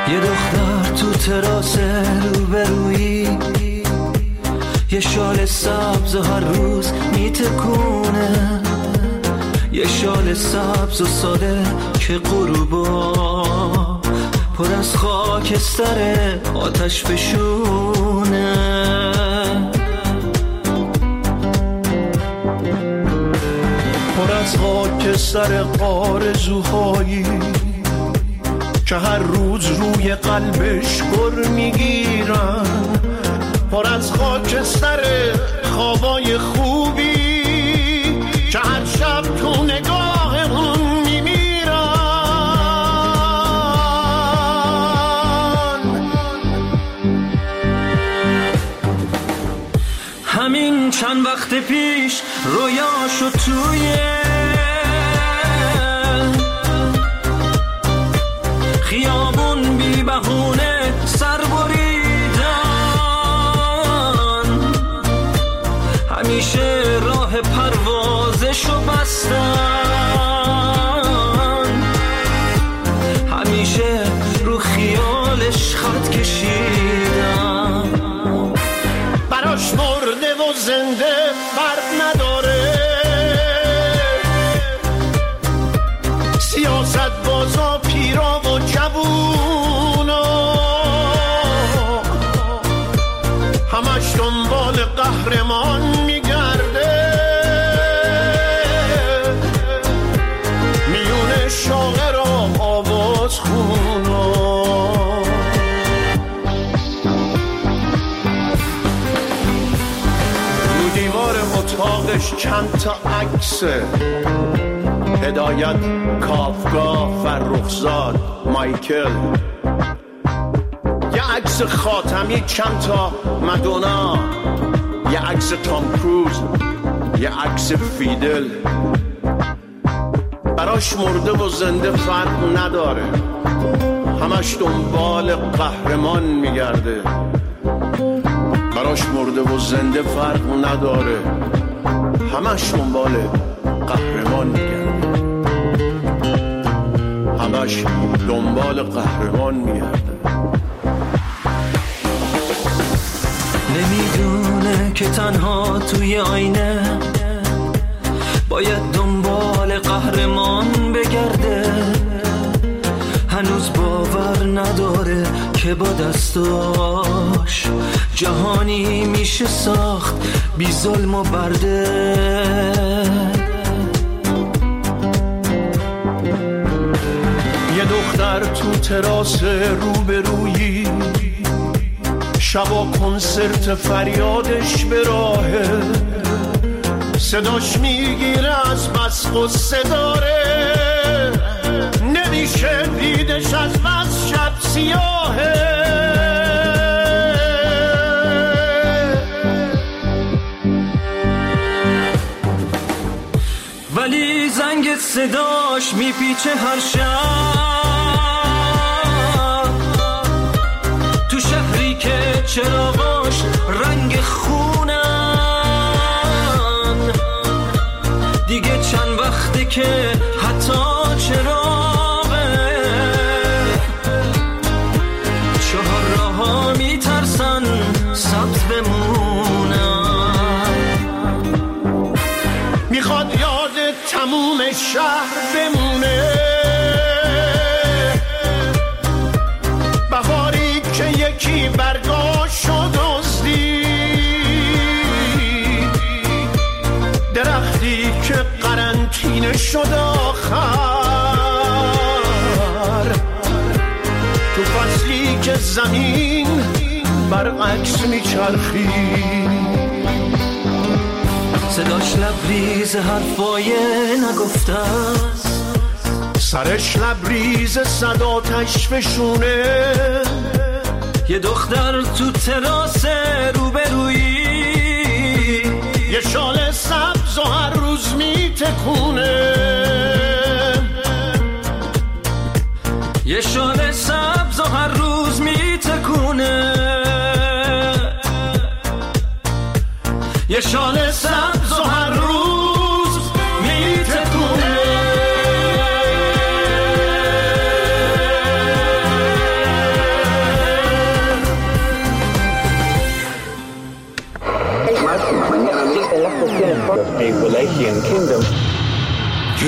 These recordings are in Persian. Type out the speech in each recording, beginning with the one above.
یه دختر تو تراس روبرویی، یه شال سبز و هر روز میتکونه، یه شال سبز و ساده که غروبا پر از خاکستر آتش فشونه. پر از خاکستر آرزوهایی که هر روز روی قلبش گر میگیرن، پر از خاکستر خوابای خوبی که هر شب تو نگاهمون میمیرن. همین چند وقت پیش رویاشو توی خیابون بی بهونه سر بریدن، همیشه راه پروازشو بستن، همیشه رو خیالش خط کشیدن. براش مرده و زنده فرق نداره، سیاست بازا پیرا و جوونا همش دنبال قهرمان میگرده، میونه شاعر و آواز خونا. رو دیوار اتاقش چند تا عکسه، هدایت، کافکا، فرخزاد، مایکل، یه عکس خاتمی، چند تا مادونا، یه عکس تام کروز، یه عکس فیدل. براش مرده و زنده فرق نداره، همش دنبال قهرمان میگرده. براش مرده و زنده فرق نداره، همش دنبال قهرمان میگرده، همش دنبال قهرمان میگرده. نمیدونه که تنها توی آینه باید دنبال قهرمان بگرده، هنوز باور نداره که با دستاش جهانی میشه ساخت بی ظلم و برده. یه دختر تو تراس روبرویی، شبا کنسرت فریادش به راهه، صداش میگیره از بس قصه داره، نمیشه دیدش از بس شب سیاهه. ولی زنگ صداش میپیچه هر شب، تو شهری که چراغاش رنگ خونن، دیگه چند وقته که حتی چراغه چهار راه‌ها میترسن سبز بمونن. میخواد یاد تموم شهر بمونه، بهاری که یکی برگاشو دزدید، درختی که قرنطینه شد آخر، تو فصلی که زمین برعکس میچرخید. صداش لبریز حرفای نگفته است، سرش لبریز صداتش فشونه. یه دختر تو تراس روبرویی، یه شال سبز و هر روز میتکونه، یه شال سبز و هر روز میتکونه، یه شال سبز و هر روز میتکونه.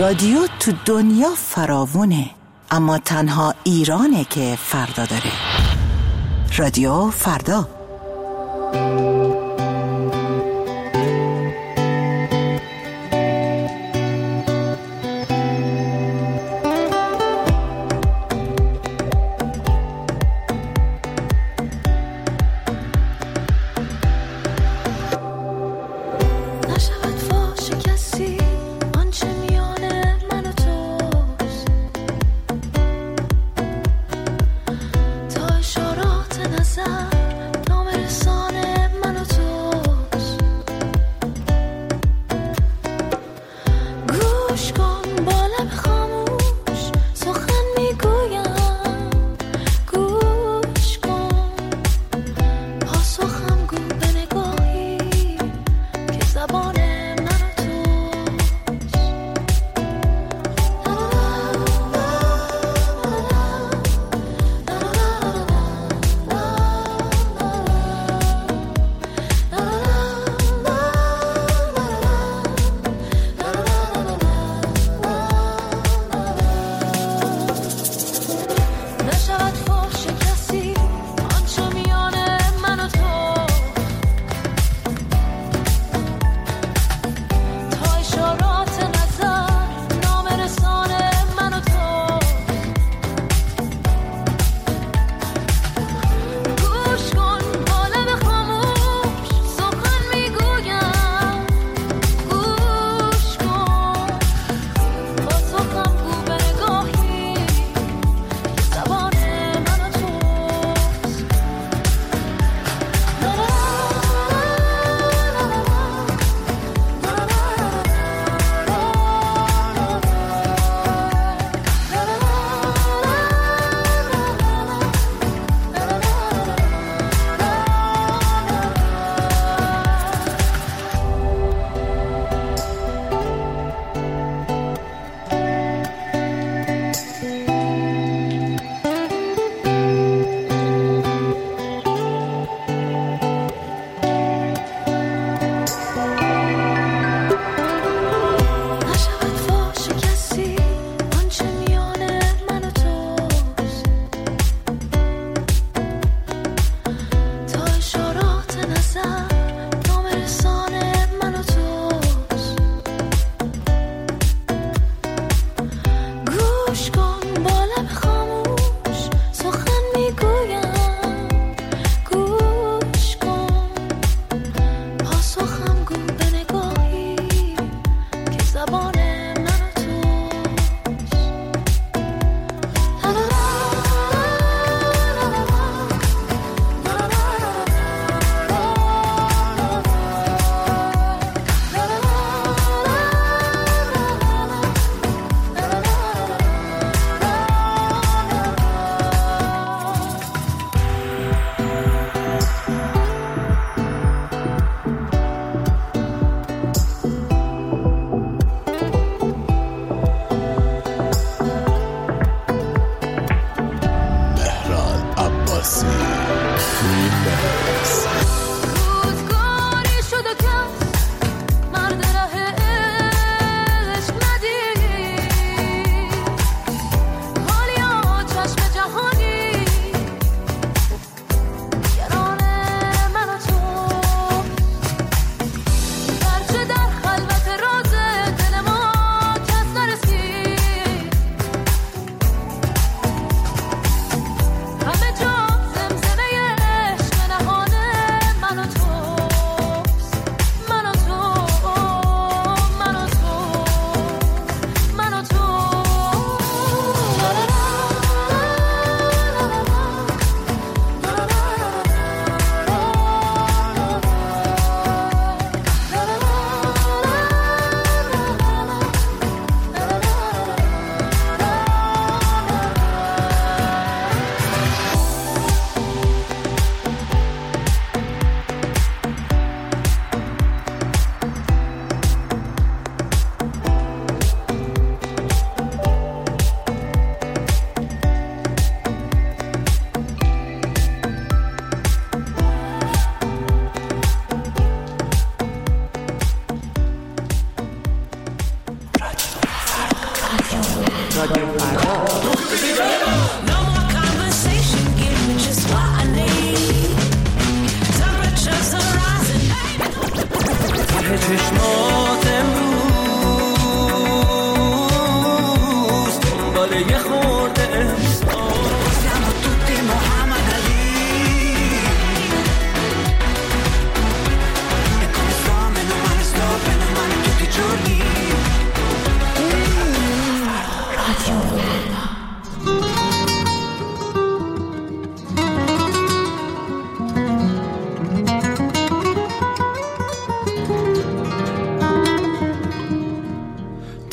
رادیو تو دنیا فراوونه، اما تنها ایرانه که فردا داره. رادیو فردا.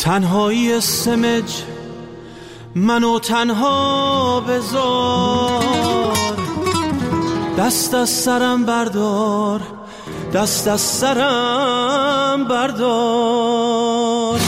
تنهایی سمج منو تنها بذار، دست از سرم بردار، دست از سرم بردار.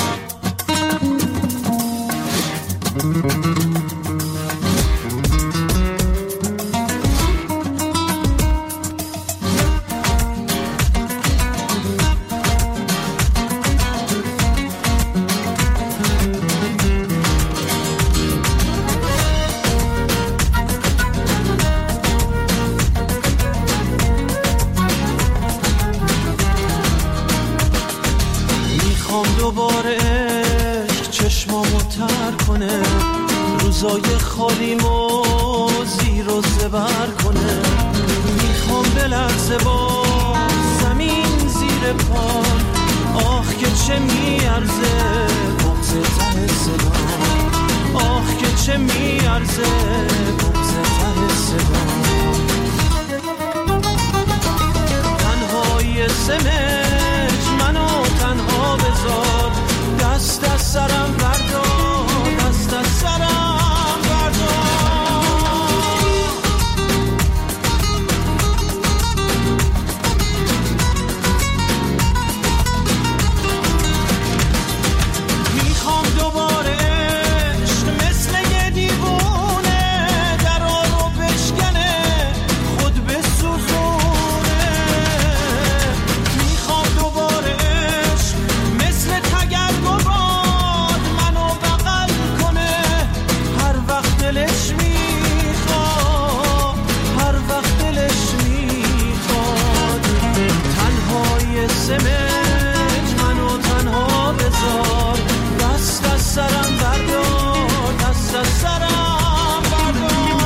دوباره عشق چشمامو تر کنه، روزای خالیمو زیر و زبر کنه. میخوام بلرزه با زمین زیر پام، آخ که چه میارزه بغض ته صدام، آخ که چه میارزه بغض ته صدام. تنهای سمج منو تنها بذار، دست از سرم بردار، دست از سرم بردار. میخوام دوباره عشق مثل یه دیوونه درا رو بشکنه، خود بسوزونه. میخوام دوباره عشق مثل تگرگ و باد منو بغل کنه، هر وقت دلش میخواد، هر وقت دلش میخواد. تنهای سمج منو تنها بذار، دست از سرم بردار، دست از سرم بردار.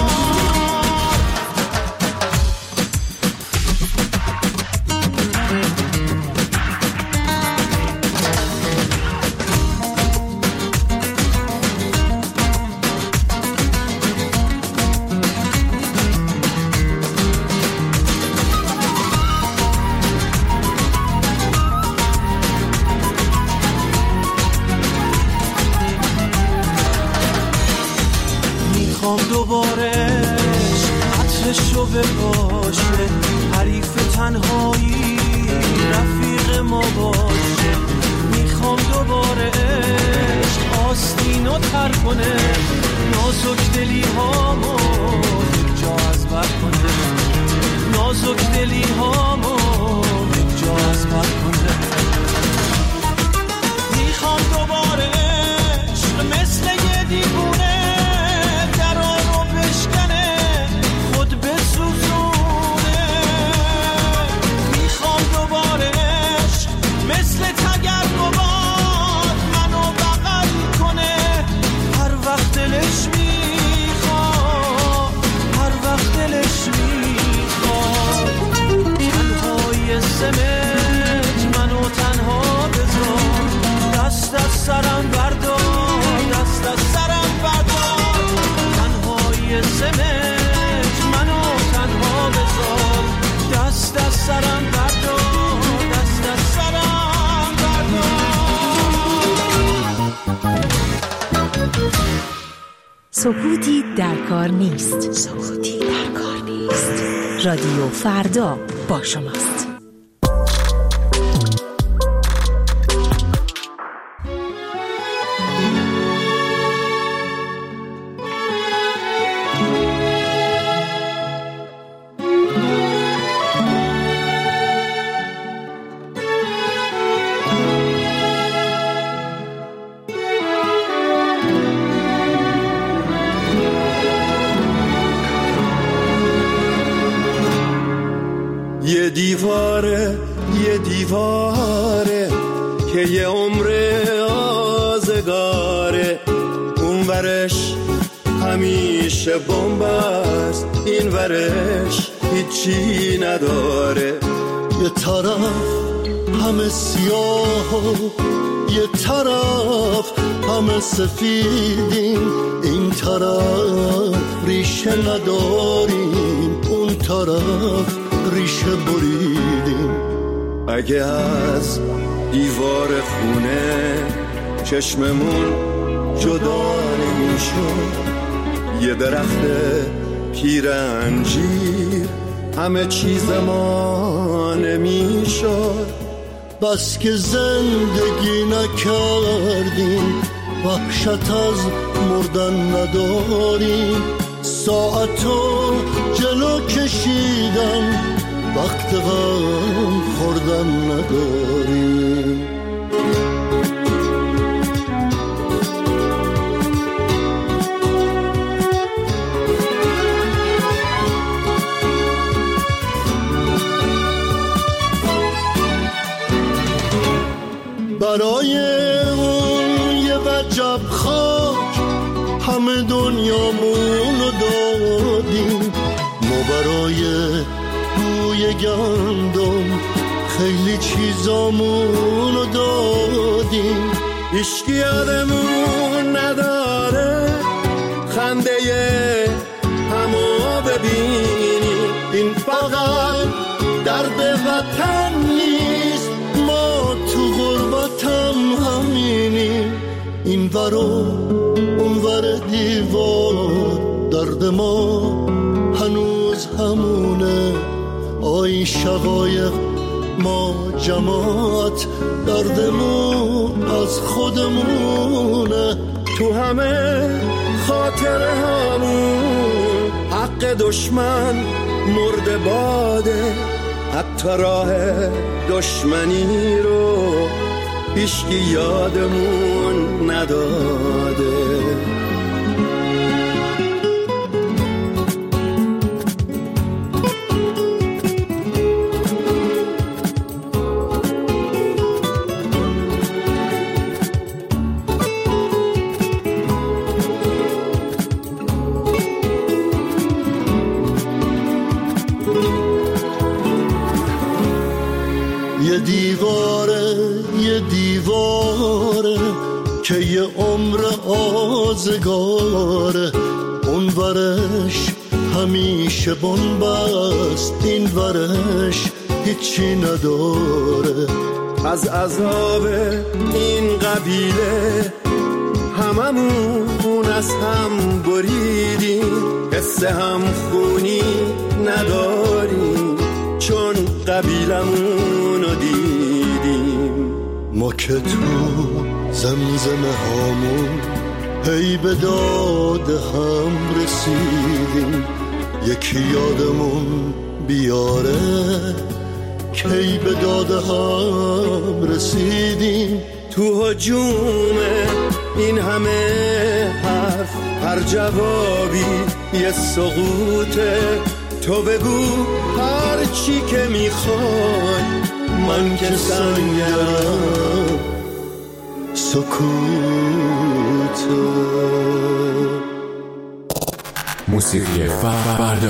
میخوام دوباره عطرشو بپاشه، حریف تنهایی رفیق ما باشه. میخوام دوباره عشق آستینو تر کنه، نازک دلی هامو یک جا از بر کنه، نازک دلی هامو یک جا از بر کنه. میخوام دوباره عشق مثل یه دیوونه درا رو بشکنه، خود بسوزونه. میخوام دوباره عشق مثل تگرگ و باد منو بغل کنه، هر وقت دلش میخواد، هر وقت دلش میخواد. تنهای سمج منو تنها بذار، دست از سرم بردار، دست از سرم بردار. تنهای سمج منو تنها بذار، دست از سرم بردار، دست از سرم بردار. سکوتی در کار نیست، سکوتی در کار نیست. رادیو فردا با شماست. یه دیواره که یه عمر آزگاره، اون ورش همیشه بمب است، این ورش هیچی نداره. یه طرف همه سیاه و یه طرف همه سفیدیم، این طرف ریشه نداریم، اون طرف ریشه بریدیم. اگه از دیوار خونه چشممون جدا نمیشد. یه درخت پیرنجیر همه چیز ما نمیشد. بس که زندگی نکردیم وحشت از مردن نداریم. ساعتو جلو کشیدن وقت غم خوردن نداریم. برای اون یه وجب خاک همه دنیامونو دادیم. ما برای بوی گندم خیلی چیزامونو دادیم. هیچکی یادمون نداره خنده همو ببینیم. این فقط درد وطن نیست، ما تو غربتم همینیم. این ور و اون ور دیوار درد ما هنوز همونه. آی شقایق ما جماعت دردمون از خودمونه. تو همه خاطره همون حق دشمن مرده باده. حتی راه دشمنی رو هیچکی یادمون نداده. یه دیواره که یه عمر آزگاره. اون ورش همیشه بنبست، این ورش هیچی نداره. از عذاب این قبیله هممون از هم بریدیم. قصه هم خونی نداریم چون قبیلمونو دیدیم. ما که تو زمزمه هامون هی به داد هم رسیدیم. یکی یادمون بیاره کی به داد هم رسیدیم. تو هجوم این همه حرف هر جوابی یه سقوطه. تو بگو هر چی که میخوای، من که سنگرم سکوته. موسیقی فردا.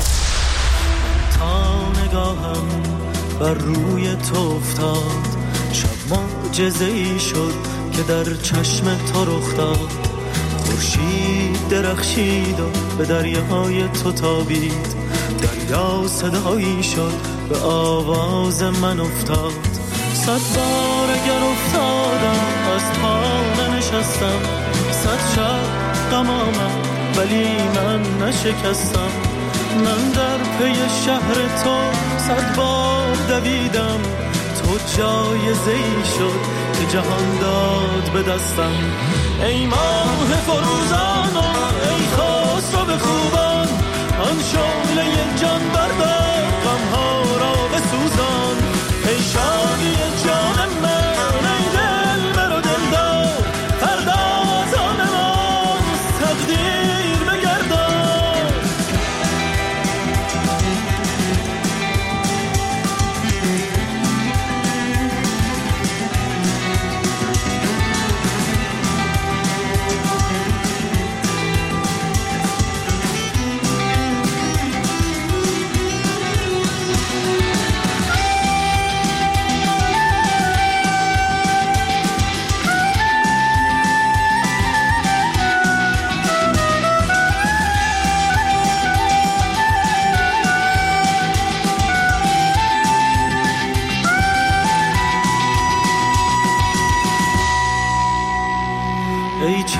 تا نگاهم بر روی تو افتاد، شب معجزه‌ای شد که در چشم تو رخ داد. خورشید درخشید و به دریاهای تو تابید. دریا صدایی شد به آواز من افتاد. 100 بار اگر افتادم از پا ننشستم. 100 شب غم آمد ولی من نشکستم. من در پی شهر تو 100 بار دویدم. تو جایزه‌ای شد که جهان داد به دستم. ای ماه فروزان و ای خسرو خوبان، آن شعله جان بردار غم‌ها را بسوزان. ای شادی جان من، ای دلبر و دلدار، فردا از آن ماست تقدیر بگردان.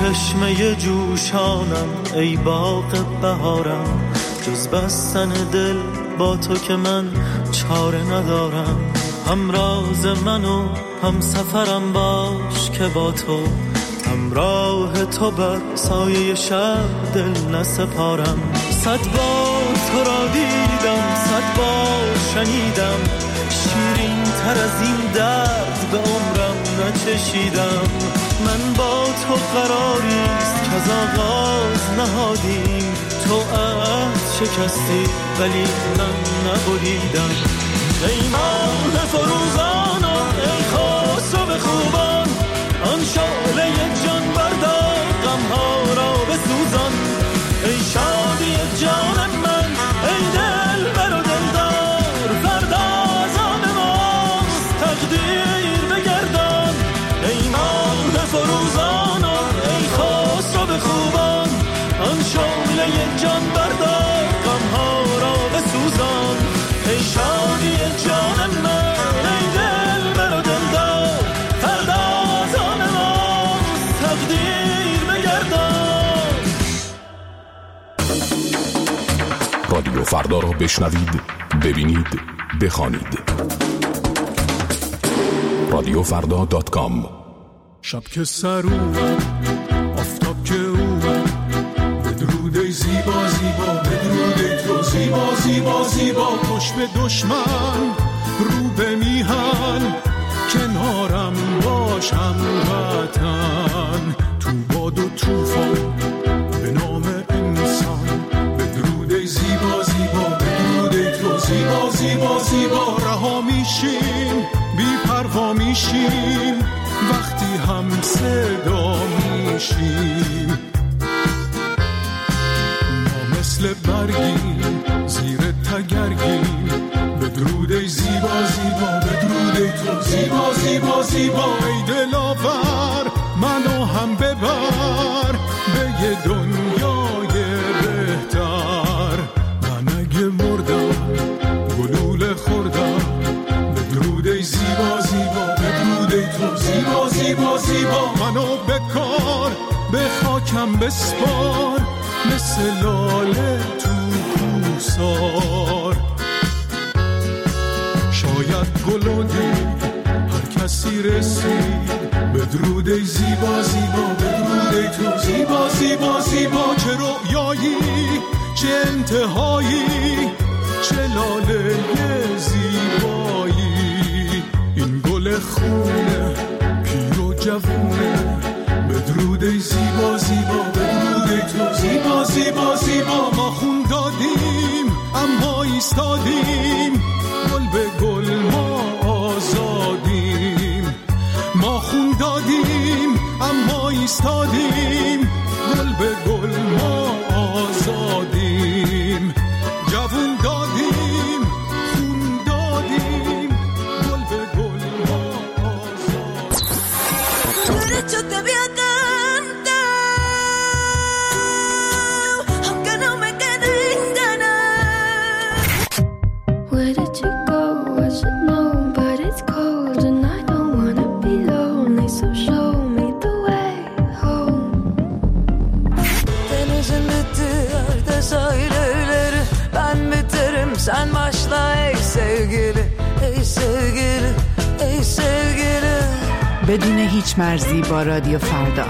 چشمه جوشانم ای باغ بهارم، جز بستن دل با تو که من چاره ندارم. هم راز من و هم سفرم باش که با تو، همراه تو بر سایه شب دل نسپارم. 100 بار تو را دیدم، 100 بار شنیدم، شیرین تر از این درد به عمرم نچشیدم. من با تو قراریست که از آغاز نهادیم، تو عهد شکستی ولی من نبریدم. ای ماه فروزان و ای خسرو خوبان، آن شعله جان بردار غمها را بسوزان. ای شادی جان من، ای دل بر و دلدار، فردا از آن ماست تقدیر بگردان. ای ماه فروزان و ای خسرو خوبان، آن شعله جان بردار غمها را بسوزان. ای شادی جان من، ای دل بر و دلدار، فردا از آن ماست تقدیر بگردان. رادیو فردا را بشنوید، ببینید، بخوانید. رادیوفردا.com. شب که سر اومد، آفتاب که اومد، بدرود زیبا زیبا، بدرود تو زیبا زیبا زیبا. پشت به دشمن رو به میهن، کنارم باشم وطن. تو باد و توفان به نام انسان، بدرود زیبا زیبا، بدرود تو زیبا زیبا زیبا. رها میشیم، بی پروا میشیم، وقتی هم صدا میشیم. ما مثل برگیم زیر تگرگیم، بدرود زیبا زیبا، بدرود تو زیبا زیبا زیبا. ای دلاور منو هم ببر به یه دنیای بهتر. من اگه مردم گلوله خوردم، بدرود زیبا زیبا، بدرود تو زیبا زیبا زیبا. منو بکار به خاکم بسپار، مثل لاله تو کوسار. شاید گل دید هر کسی رسید، بدرود زیبا زیبا، بدرود تو زیبا زیبا زیبا. چه رویایی، چه انتهایی، چه لاله زیبایی. این گل خونه پیر و جوونه، بدرود زیبا زیبا، بدرود تو زیبا زیبا زیبا. ما خون دادیم اما ایستادیم، گل به گل ما آزادیم. ما خون دادیم اما ایستادیم، گل به گل ما آزادیم. جوون دادیم، خون دادیم، گل به گل ما آزادیم. Sen başla ey sevgili, ey sevgili, ey sevgili. بدون هیچ مرزی با رادیو فردا.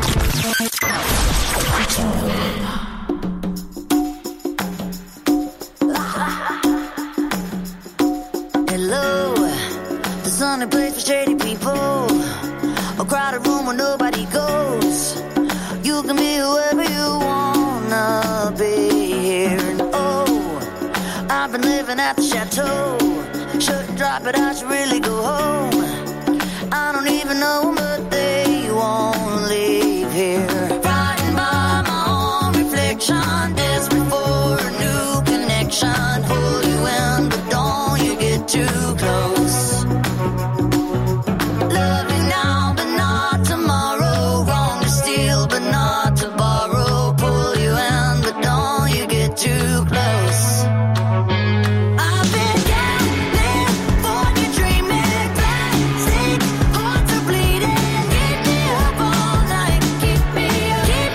Hello, the sunny place for shady people, a crowded room where nobody goes. You can be whoever you wanna be here. I've been living at the chateau, shouldn't drop it, I should really go home. I don't even know them, but they won't leave here. Frightened by my own reflection, desperate for a new connection. Hold you in, but don't you get too close. Love you now, but not tomorrow. Wrong to steal, but not to borrow. Pull you in, but don't you get too close. Keep me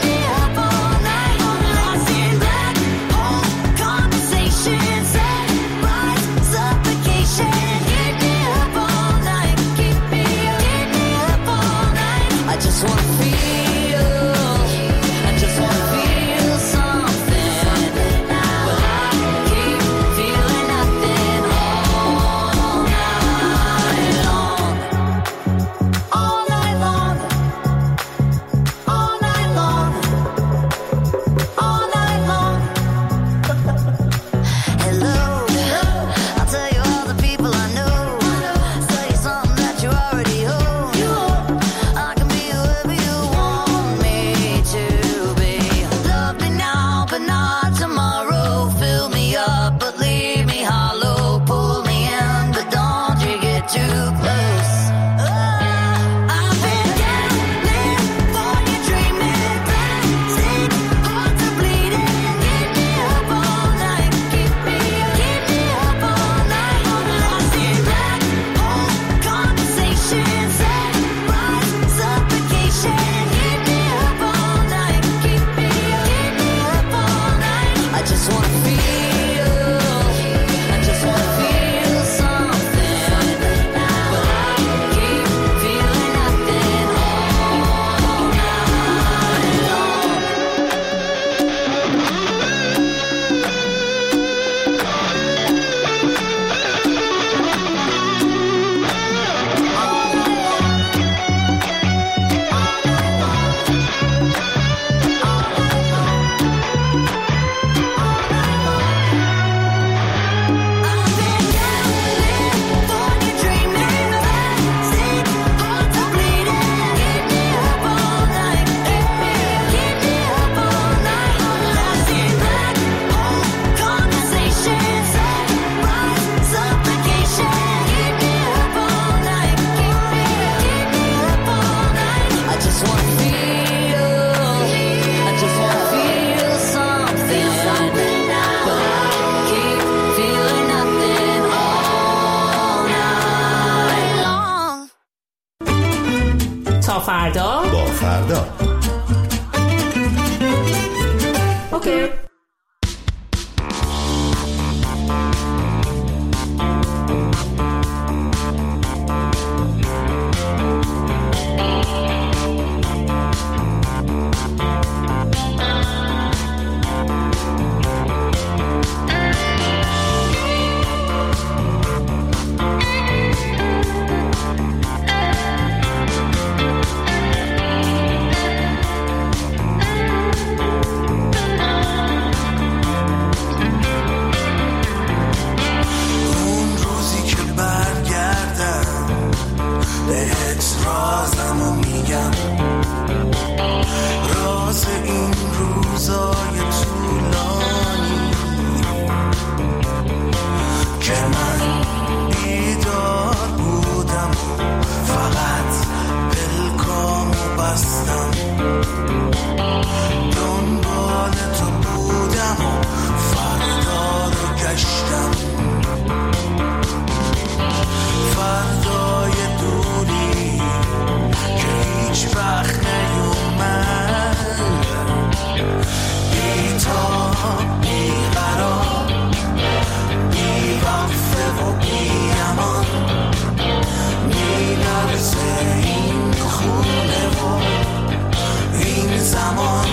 عرض این خونه و این زمان،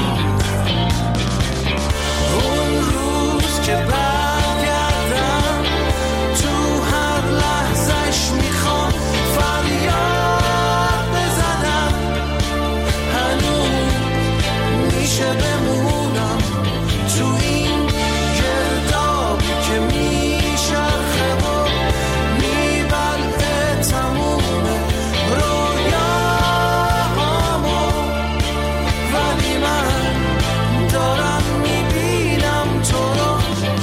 اون روز که برگردم تو هر لحظش میخوام فریاد بزنم، هنوز میشه بمونم تو این گردابی که میشرخه و میبلعه تموم رویامو، ولی من دارم میبینم تو رو.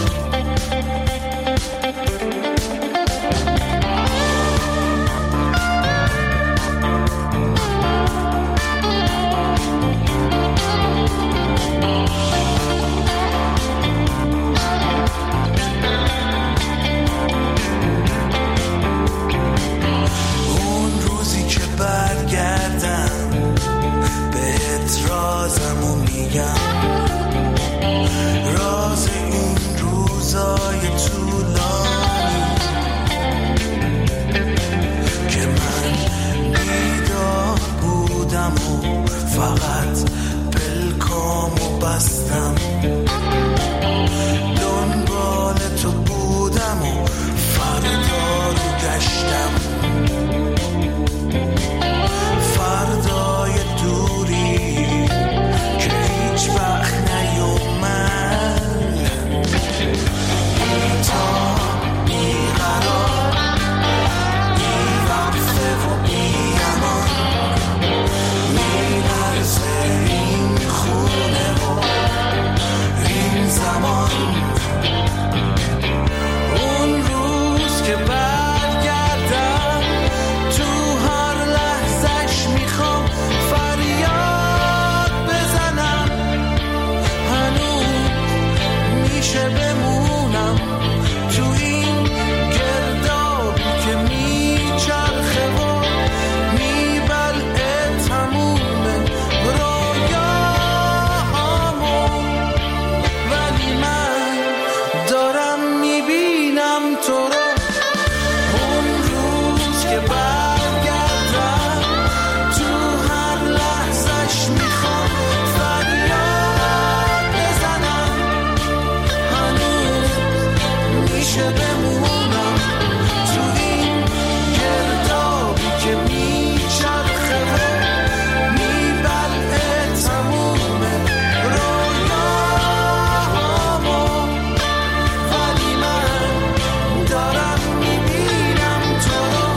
اون روزی که برگردم بهت رازمو میگم، راز این روزای طولانی که من بیدار بودم و فقط پلکامو بستم، دنبال تو بودم و فردا رو گشتم، فردای دوری که هیچ وقت نیومد، بی تا بی قرار، بی وقفه و بی امان، میلرزه این خونه و این زمان، اون روز که برگردم تو هر لحظش میخوام فریاد بزنم، هنوز میشه بمونم تو این گردابی که میچرخه و میبلعه تموم رویامو، ولی من دارم میبینم تو رو. اون روز که برگردم تو هر لحظش میخوام فریاد بزنم، هنوز میشه بمونم تو این گردابی که میچرخه و میبلعه تموم رویامو، ولی من دارم میبینم تو رو.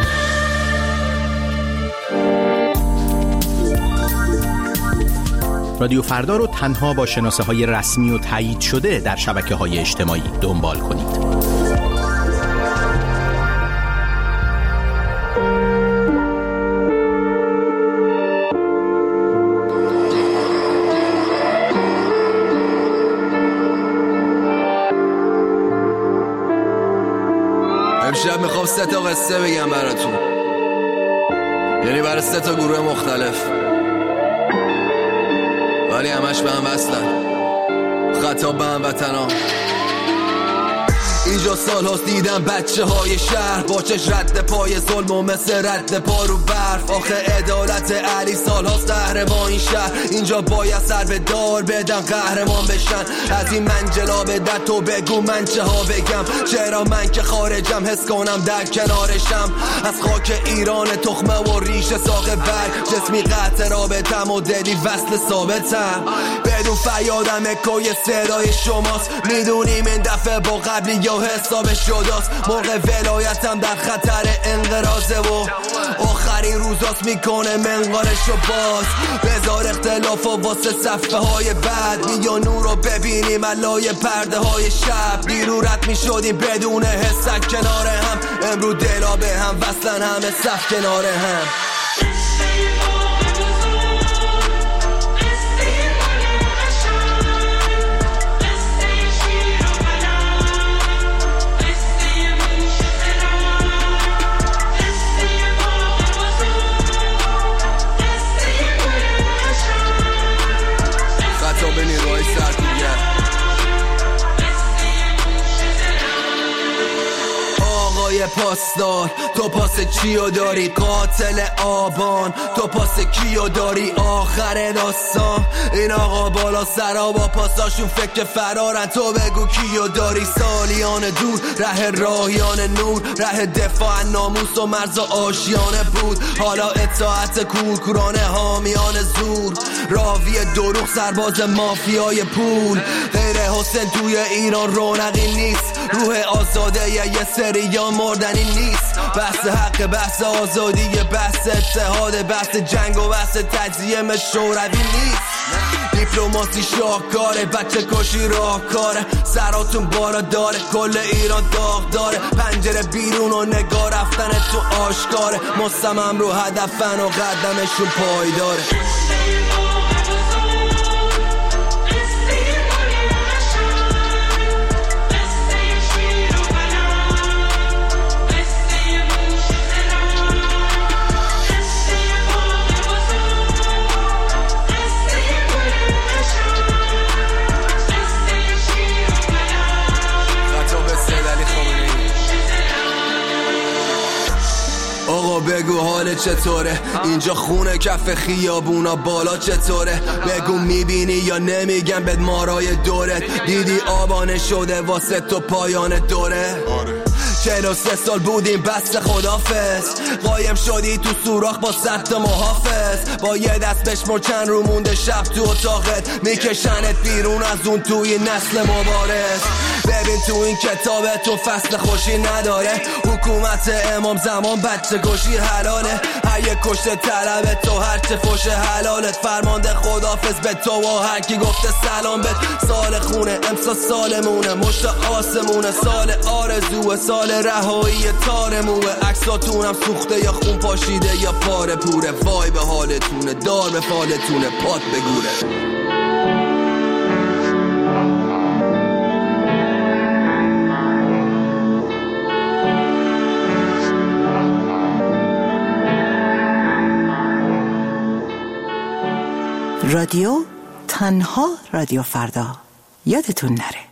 رادیو فردا رو تنها با شناسه‌های رسمی و تایید شده در شبکه‌های اجتماعی دنبال کنید. امشب میخوام 3 تا قصه بگم براتون، یعنی برای 3 تا گروه مختلف، ولی همش به هم وصلن. خطاب به هموطنان، اینجا سال هاست دیدم بچه های شهر با چش رد پای ظلم و مثل رد پا رو برف. آخه عدالت علی سال هاست قهرمان این شهر، اینجا باید سر به دار بدن قهرمان بشن. از این منجلا به در تو بگو من چه ها بگم، چرا من که خارجم حس کنم در کنارشم. از خاک ایران تخمه و ریش ساق برگ، جسمی قطع رابطم و دلی وصل ثابتم. بدون فریادم اکوی صدای شماست، میدونیم این دفعه با قبلی یا حساب شداست. موقع ولایتم در خطر انقراضه و آخرین روزاست میکنه منقارشو باز. بذار اختلاف و واسه صفحه های بعد، بیا نور رو ببینیم علای پرده های شب. دیرو رد میشدیم بدون حسک کنار هم، امرو دلا به هم وصلن همه صف کنار هم. های پاسدار. تو پاس چیو داری قاتل آبان؟ تو پاس کیو داری آخر داستان؟ این آقا بالا سرا با پاساشون فکر فرارن. تو بگو کیو داری؟ سالیان دور ره راهیان نور، ره دفاع ناموس و مرز آشیانه بود. حالا اطاعت کورکورانه حامیان زور، راوی دروغ سرباز مافیای پول. غیر حسین توی ایران رونقی نیست، روح آزاده یه سریان مردنی نیست. بحث حق، بحث آزادی، بحث اتحاد، بحث جنگ و بحث تجزیه شوروی نیست. دیپلماسی شاهکاره، بچه کشی راهکاره. سراتون بالا داره، کل ایران داغ داره. پنجره بیرون و نگاه رفتن تو آشکاره. مصمم رو هدفن و قدمشون پایداره. آقا بگو حال چطوره؟ اینجا خونه کف خیابونا بالا چطوره؟ بگو میبینی یا نمیگم بد مارای دورت؟ دیدی آبانه شده واسه تو پایان دوره؟ 43 سال بودیم بس خدافظ، قایم شدی تو سوراخ با 100 محافظ. با یه دست بشمر چند رو مونده شب تو اتاقت، میکشنت بیرون از اون توی نسل مبارز. ببین تو این کتابت تو فصل خوشی نداره. حکومت امام زمان بچه کشی حلاله. هر یک کشته طلبه تو هرچه فوش حلالت. فرمانده خدافظ به تو و هر کی گفته سلام بد. سال خونه امسا سالمونه، مشت آسمونه. سال آرزوه، سال رهایی تارموه. عکساتونم سوخته یا خون پاشیده یا پاره پوره. وای به حالتونه، دار به فالتونه، پات بگوره. رادیو تنها رادیو فردا، یادتون نره.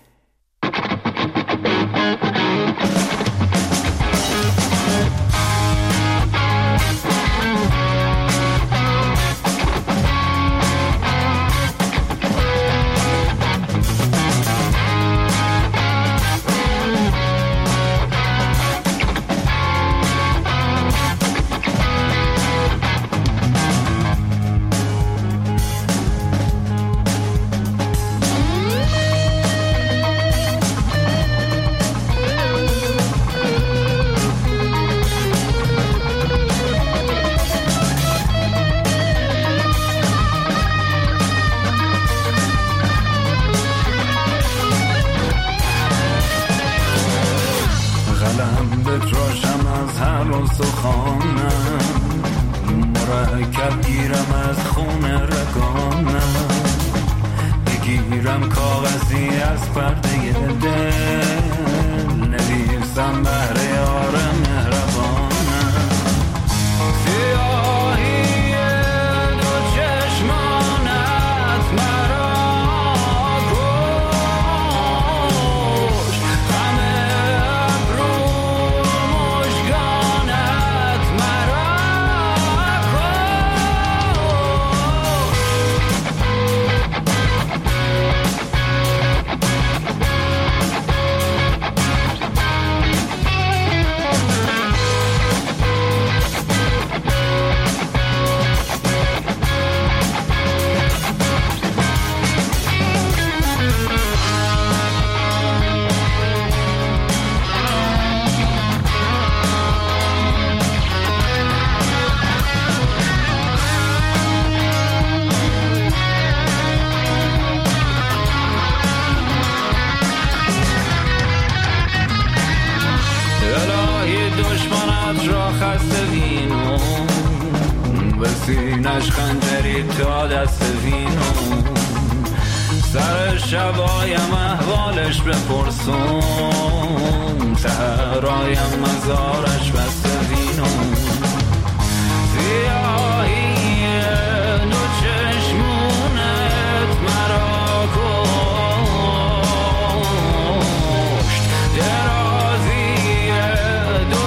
مرکب گیرم از خون رگانم، بگیرم کاغذی از پرده دل، نویسم بهر یار مهربانم. سیاهی دو چشمانت مرا کش، غم ابرو مژگانت مرا سینش خنجری تا دست وینو، سر شبایم احوالش بپرسم، سهرایم مزارش بست وینو. سیاهی دو چشمونت مرا کشت، درازی دو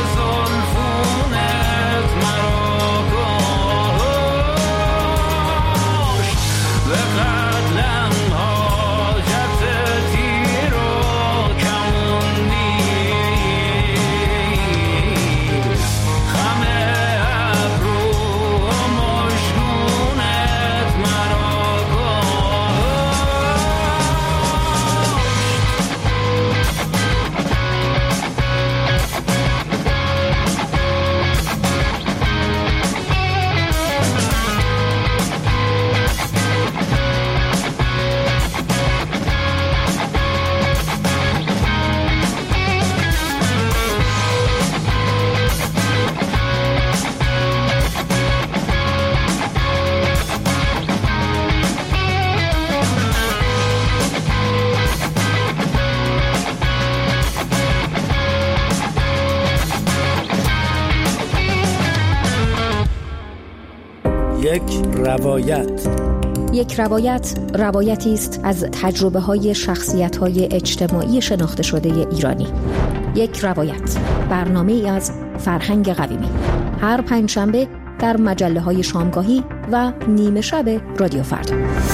یک روایت. یک روایت روایتی است از تجربه‌های شخصیت‌های اجتماعی شناخته شده ایرانی. یک روایت، برنامه‌ای از فرهنگ قویمی. هر پنجشنبه در مجله‌های شامگاهی و نیمه شب رادیو فردا.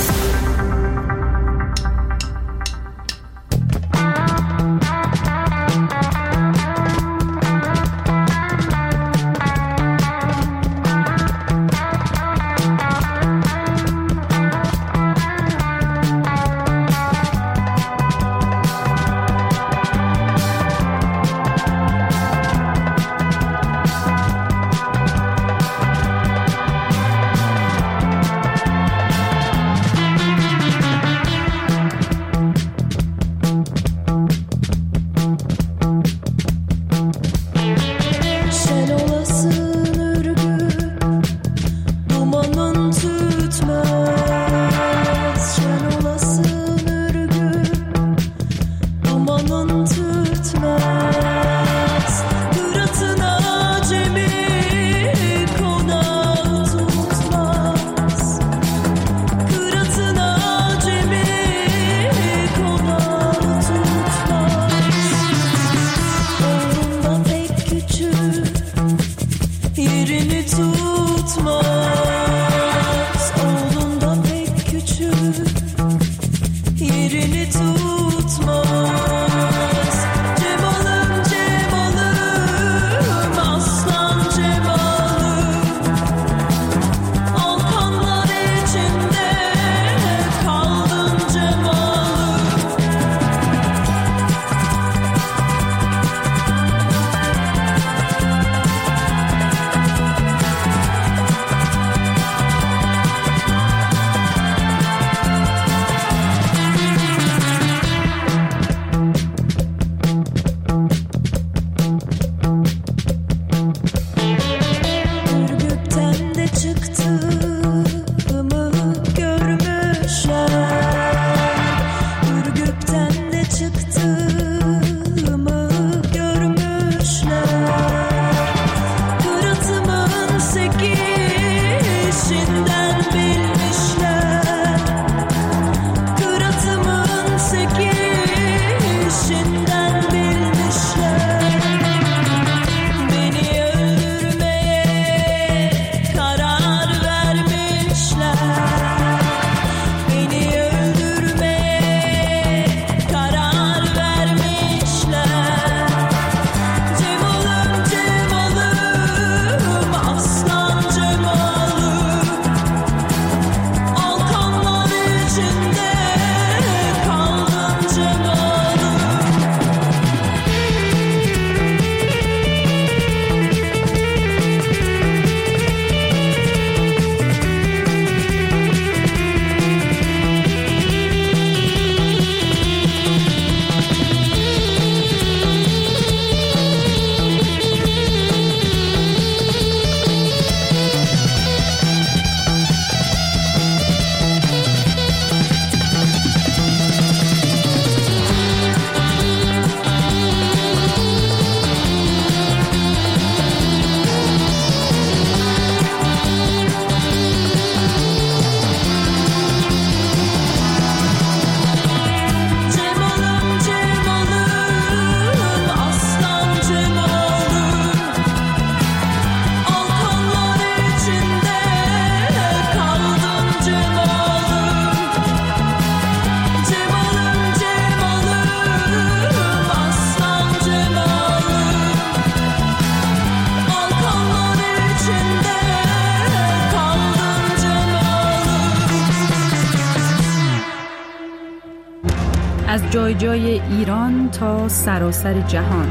از جای جای ایران تا سراسر جهان.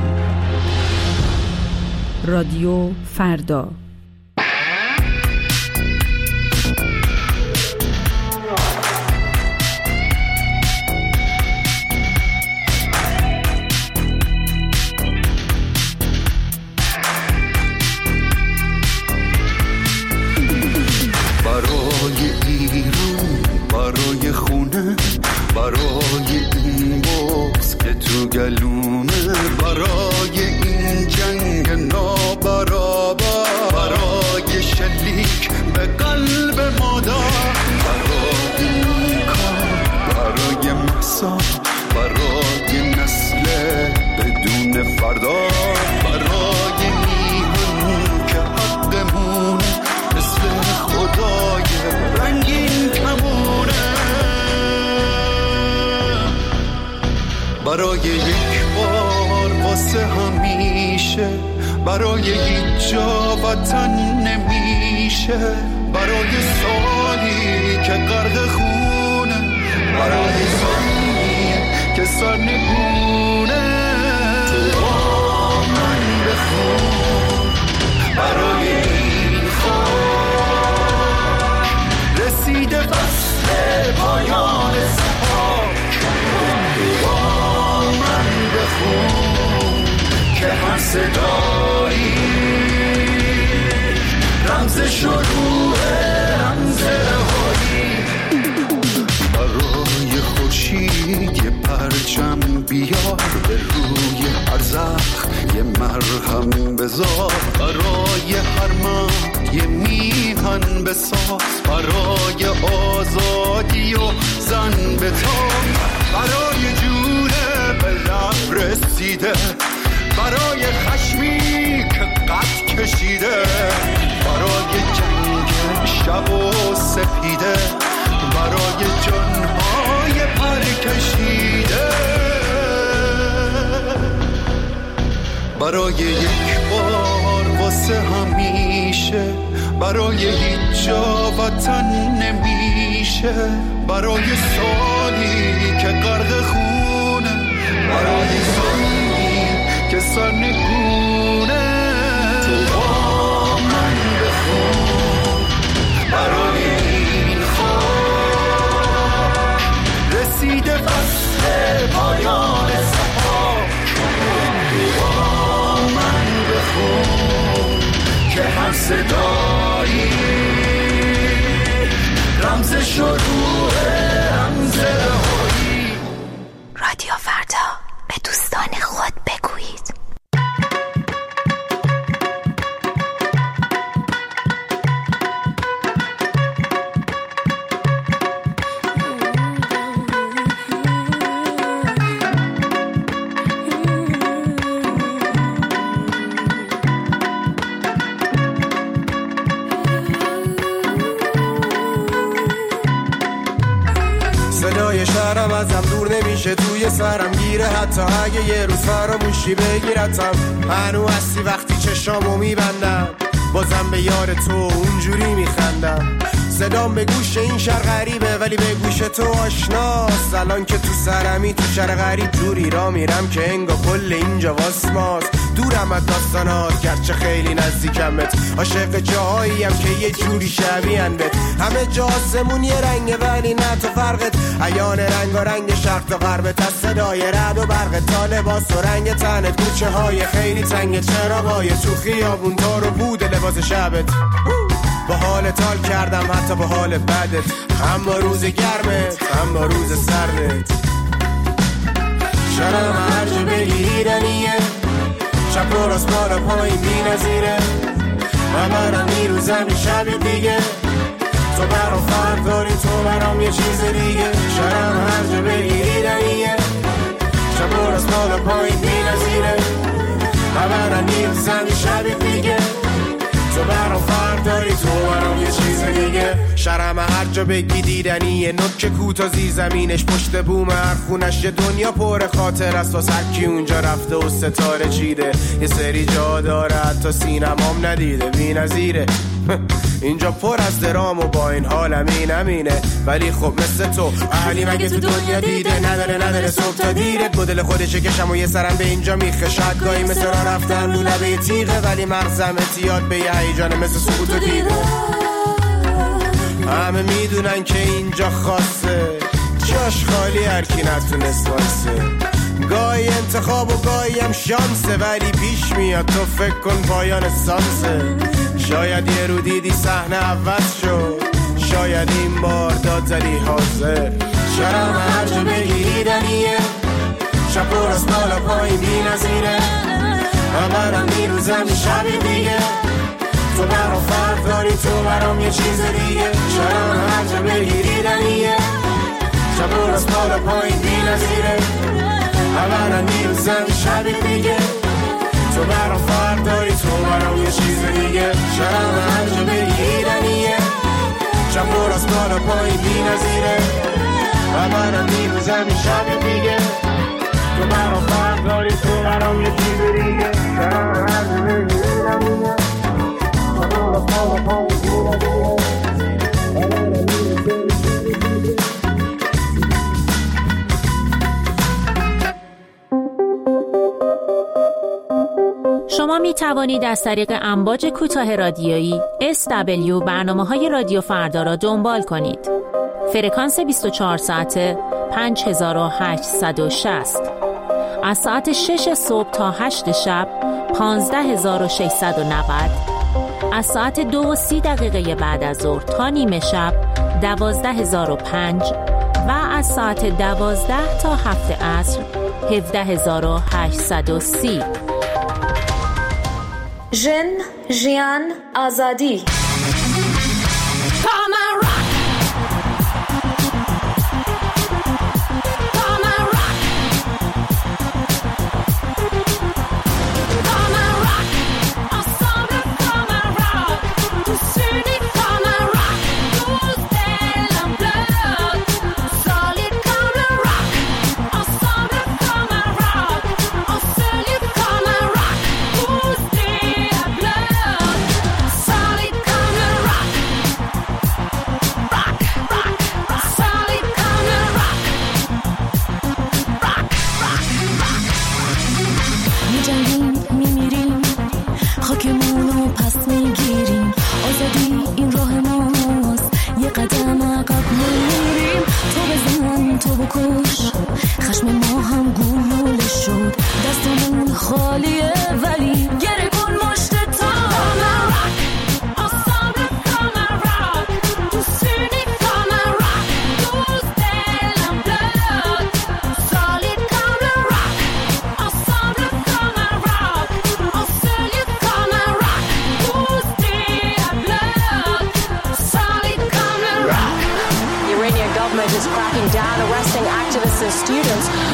رادیو فردا. برای ایران، برای خونه، برای این بغض که تو گلومه، برای این جنگ نابرابر، فردا برای میهن که حقمونه مثل خدای رنگین کمونه. برای یک بار واسه همیشه، برای هیچ جا وطن نمیشه، برای سالی که غرق خونه، برای زمین که سرنگونه. تو با من بخون برای این خاک رسیده فصل پایان سپاک. تو با من بخون که هر صدایی رمز شروع رمز رهایی. برای خورشید یه پرچم بیار، به روی هر زخم یه مرهم بذار، برای هر مرد یه میهن بساز، برای آزادی و زن بتاب، برای جونه به لب رسیده، برای خشمی که قد کشیده، برای جنگ شب و سپیده، برای جنهای پر کشیده. برای یک بار واسه همیشه، برای هیچ جا وطن نمیشه، برای سالی که غرق خونه، برای زمین که سرنگونه. تو با من بخون برای این خاک رسیده فصل پایان سپاک. تو با من بخون که هر صدایی رمز شروع رمز رهایی. رادیو فردا، به دوستان خود بگویید. صدای شهرم ازم دور نمیشه، توی سرم گیره، حتی اگه یه روز فراموشی بگیرتم. هنو هستی وقتی چشامو میبندم، بازم به یار تو اونجوری میخندم. صدام به گوش این شهر غریبه ولی به گوش تو آشناست. الان که تو سرمی تو شهر غریب جوری را میرم که انگار کل اینجا واسماست. دورم از داستانات گرچه خیلی نزدیکمت، عاشق جاهاییم که یه جوری شبیهن بهت. همه جا آسمون یه رنگه ولی نه تو فرقت، عیان رنگ و رنگ شرق تا غربت. از صدای رعد و برق تا لباس و رنگ تنت، کوچه های خیلی تنگ، چراغای تو خیابون دار و بود لباس شبت. با حال تال کردم حتی با حال بدت، هم با روز گرمت هم با روز سردت. شرم هر جا بگیریدنیه، شب و راست بالا پایین بی نظیره، من برم میروزم یه شب دیگه، تو برام فرق داری تو برام یه چیز دیگه. شرم هر جا بگیریدنیه، شب و راست بالا پایین بی نظیره، من برم میروزم یه شب دیگه، تو برام فرق داری تو برام یه چیز دیگه. شرم هر جا بگی دیدنیه، نوک کوتا زیر زمینش پشت بوم هر خونش، یه دنیا پر خاطر است واسه هر کی اونجا رفته و ستاره چیده. یه سری جا داره حتی سینمام ندیده، بی نظیره. اینجا پر از درام و با این حالم اینمینه، ولی خب مثل تو اهلی مگه تو دنیا دیده؟ نداره صبح تا دیرت مدل خودشه کشم و یه سرم به اینجا میخه. شاید گاهی مثل را رفتن رو لبه تیغه، ولی مغزم اتیاد به یه هیجانه مثل سکوت و دیده. همه میدونن که اینجا خاصه، جاش خالی هر کی نتونست واسه. گاهی انتخاب و گاهی هم شانسه، ولی پیش میاد تو فکر کن پایان سانسه. شاید یه رو دیدی صحنه عوض شد، شاید این بار داد زدی حاضر. شرم هر جا بگیریدنیه، شب و راست بالا پایین بی نظیره، من برم میروزم یه شب دیگه، تو برام فرق داری تو برام یه چیز دیگه. شرم هر جا بگیریدنیه، شب و راست بالا پایین بی نظیره، من برم میروزم یه شب دیگه، پایین بی نظیره و منم میروزم این شب دیگه تو برام فرق داری تو برام یه چیز دیگه برام هر زمین میگه شما می توانید از طریق امواج کوتاه رادیویی SW برنامه‌های رادیو فردا را دنبال کنید. فرکانس 24 ساعته 5860. از ساعت 6 صبح تا 8 شب 15690. از ساعت 2:30 بعد از ظهر تا نیمه شب 12005 و از ساعت 12 تا 7 عصر 17830. ژن، ژیان، آزادی.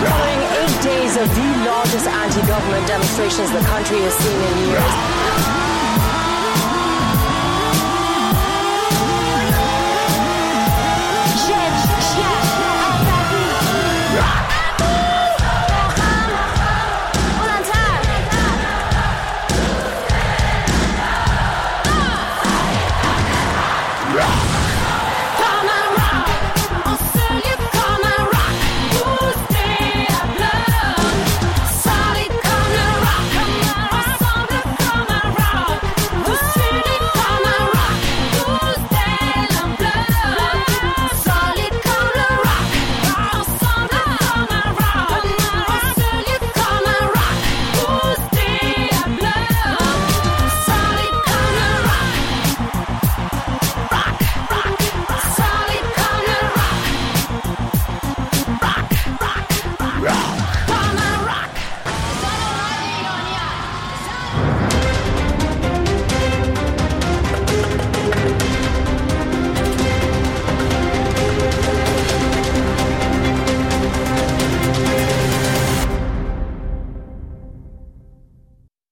Following 8 days of the largest anti-government demonstrations the country has seen in years.